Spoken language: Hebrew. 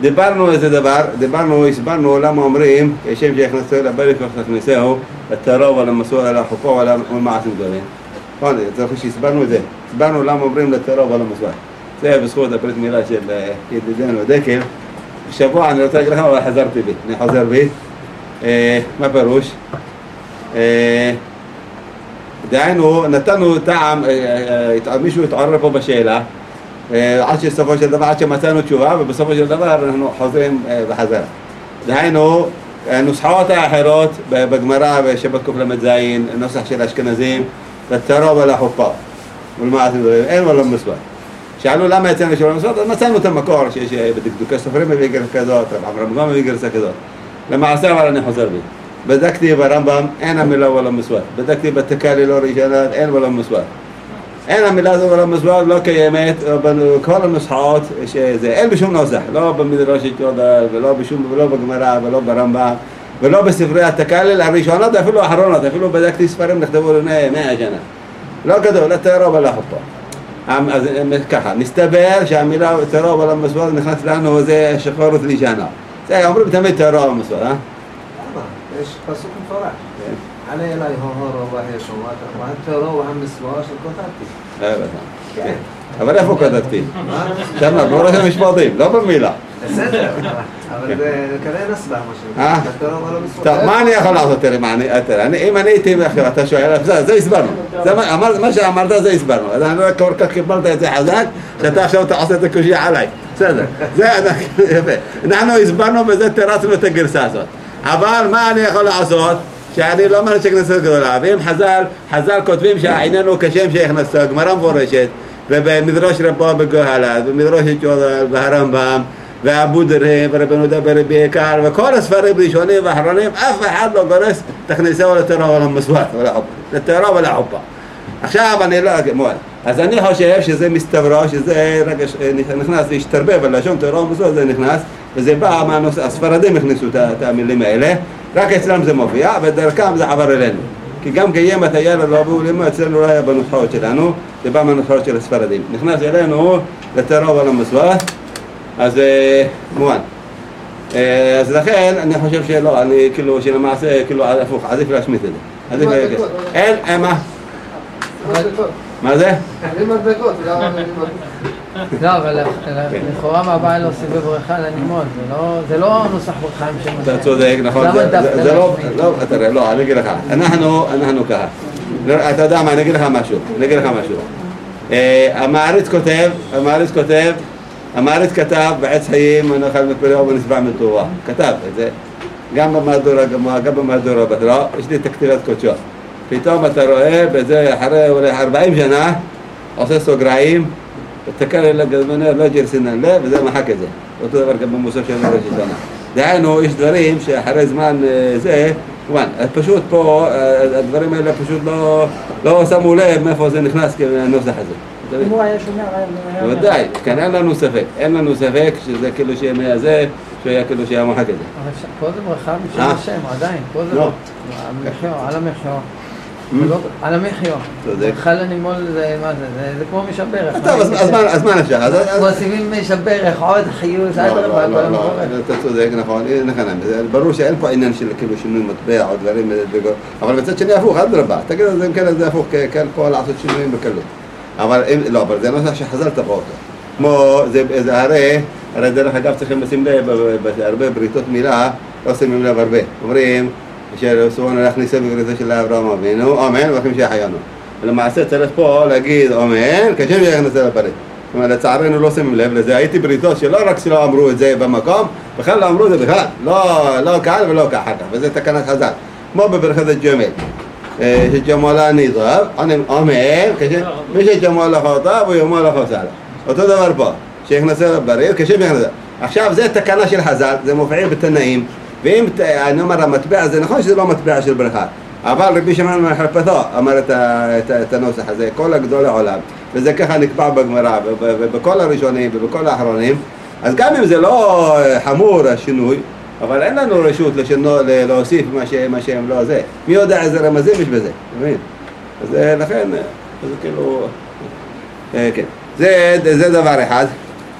דיברנו איזה דבר, הסברנו למה אומרים, כשם שיכנסו לבריך ותכניסהו, לטהרה ולמסורת ולחופה ולמעשים גדולים. נכון, צריך שהסברנו את זה. הסברנו למה אומרים לטהרה ולמסורת. זה בזכות הברית מילה של ידידנו דקל. בשבוע אני רוצה להגיד לכם, אבל חזרתי בי. אני חוזר בי. מה פירוש? דהיינו, נתנו טעם, מישהו התעורר פה בשאלה, עד שסופו של דבר, עד שמצאנו תשובה, ובסופו של דבר אנחנו חוזרים בחזרה. דהיינו, נוסחאות האחרות בגמרא בשבת קל"ז, נוסח של אשכנזים, לטהרה ולחופה, ולמעשים גדולים, אין ולא מסורת. שאלו למה יצאנו שלא מסורת, אז מצאנו את המקור שיש בדקדוקי סופרים מביא גרסה כזאת, רמב"ם מביא גרסה כזאת. למעשה אבל אני חוזר בי. בדקתי ברמב"ם, אין המילה ולא מסורת. בדקתי בתקאלי לא ראשונה, אין ולא מסורת. אין המילה הזו ולא מסורת, לא קיימת, בכל הנוסחאות שזה, אין בשום נוסח, לא במדרש יהודה, ולא בגמרא, ולא ברמב"ם, ולא בספרי התקאלי, הראשונות, אפילו האחרונות, אפילו בדקתי ספרים נכתבו לפני 100 שנה. לא גדול, לטהרה ולחופה. אז ככה, מסתבר שהמילה טהרה ולא מסורת נכנס לנו, זה שחורות לישנה. זה אומרים תמיד טהרה ומסורת, למה? יש פסוק מפורש. עלי אליי הוהרו והשומעת, והטהרה והמסורת שכתבתי. כן. אבל איפה כתבתי? שמה, בראש המשפטים, לא במילה. בסדר, אבל זה כנראה נסבר משהו. טוב, מה אני יכול לעשות? תראה, אם אני הייתי מאחר, אתה שואל, זה הסברנו. מה שאמרת זה הסברנו. אז אני לא כל כך קיבלת את זה חזק, שאתה עכשיו עושה את הקושיה עליי. בסדר, זה יפה. אנחנו הסברנו בזה, תרצנו את הגרסה הזאת. אבל מה אני יכול לעשות? שאני לא אומר שכנסת גדולה. ואם חז"ל כותבים שהעניין הוא כשם שהכנסו, גמרא מפורשת, ובמדרש רבו בגוהלה, במדרש יהודה והרמב"ם, ואבו דרהם, ורבנו יהודה ברבי יקר, וכל הספרים ראשונים ואחרונים, אף אחד לא גורס תכניסהו לטהרה ולמסורת, לטהרה ולחופה. עכשיו אני לא מועד. אז אני חושב שזה מסתברו, שזה נכנס להשתרבב על לשון טהרה ומסורת, זה נכנס, וזה בא מהנושא, הספרדים הכניסו את המילים האלה, רק אצלם זה מופיע, ודרכם זה עבר אלינו. כי גם קיימת הילד לא עבור לימו, אצלנו לא היה בנוסחאות שלנו, זה בא מהנוסחאות של הספרדים. נכנס אלינו לטהרה ולמסורת, אז מובן. אז לכן אני חושב שלא, אני כאילו שלמעשה, כאילו הפוך, עדיף להשמיט את זה. אין, מה? מה זה? אני מדבקות, לא, אבל לכאורה מה הבעיה להוסיף בברכה לנימון, זה לא נוסח ברכה עם שם. אתה צודק, נכון, זה לא, תראה, לא, אני אגיד לך, אנחנו ככה, אתה יודע מה, אני אגיד לך משהו, המעריץ כתב בעץ חיים, נאכל מפריעה ונשבע מטובה, כתב את זה, גם במהדורה בתורה, יש לי תכתיבת קודשו. פתאום אתה רואה בזה אחרי אולי 40 שנה, עושה סוגריים, ותקל אלה גזמנר לא ג'רסינן לב, וזה מחק את זה. אותו דבר גם במוסף של ראש השנה. דהיינו, יש דברים שאחרי זמן זה, כמובן, פשוט פה, הדברים האלה פשוט לא שמו לב מאיפה זה נכנס כנוסח הזה. אם הוא היה שומע, בוודאי, כאן אין לנו ספק שזה כאילו שיהיה זה, שהיה כאילו שהיה מחק את זה. אבל פה זה ברכה משם השם, עדיין, פה זה על המחיו. על המחיו. ברכה לנימול זה מה זה? זה כמו משברך. טוב, אז מה נפשך? מוסיפים משברך, עוד חיוס, עד רבה, כל המחורת. אתה צודק, נכון, ברור שאין פה עניין של כאילו שינוי מטבע או דברים, אבל בצד שני הפוך, עד רבה. תגיד את זה אם כן, זה הפוך, כן פה לעשות שינויים בקלות. אבל זה נוסח שחזרת פה אותו. כמו, זה הרי דרך אגב צריכים לשים לב, בהרבה בריתות מילה, לא שמים לב הרבה. אומרים, שרסונו להכניסה בבריתו של אברהם אבינו, אמן, ולכם שיחיינו. ולמעשה צריך פה להגיד אמן, כשם שיכנסה לברית. זאת אומרת, לצערנו לא שמים לב לזה, הייתי בריתות שלא רק שלא אמרו את זה במקום, בכלל לא אמרו את זה בכלל, לא כאן ולא כאחר כך, וזה תקנת חז"ל. כמו בברכת הג'מל, שג'מלה נזרב, אמן, מי שג'מל לך אותה ויאמר לך סלע. אותו דבר פה, שיכנסה לברית, כשם שיכנסה. עכשיו זה תקנה של חז"ל, זה מופיע בתנאים, ואם אני אומר המטבע, זה נכון שזה לא מטבע של ברכה, אבל רבי שמעון מחרפתו אמר את הנוסח הזה, כל הגדול העולם, וזה ככה נקבע בגמרא, ובכל הראשונים ובכל האחרונים, אז גם אם זה לא חמור השינוי, אבל אין לנו רשות להוסיף מה שהם לא זה. מי יודע איזה רמזים יש בזה, מבין? אז לכן, זה כאילו, כן. זה דבר אחד.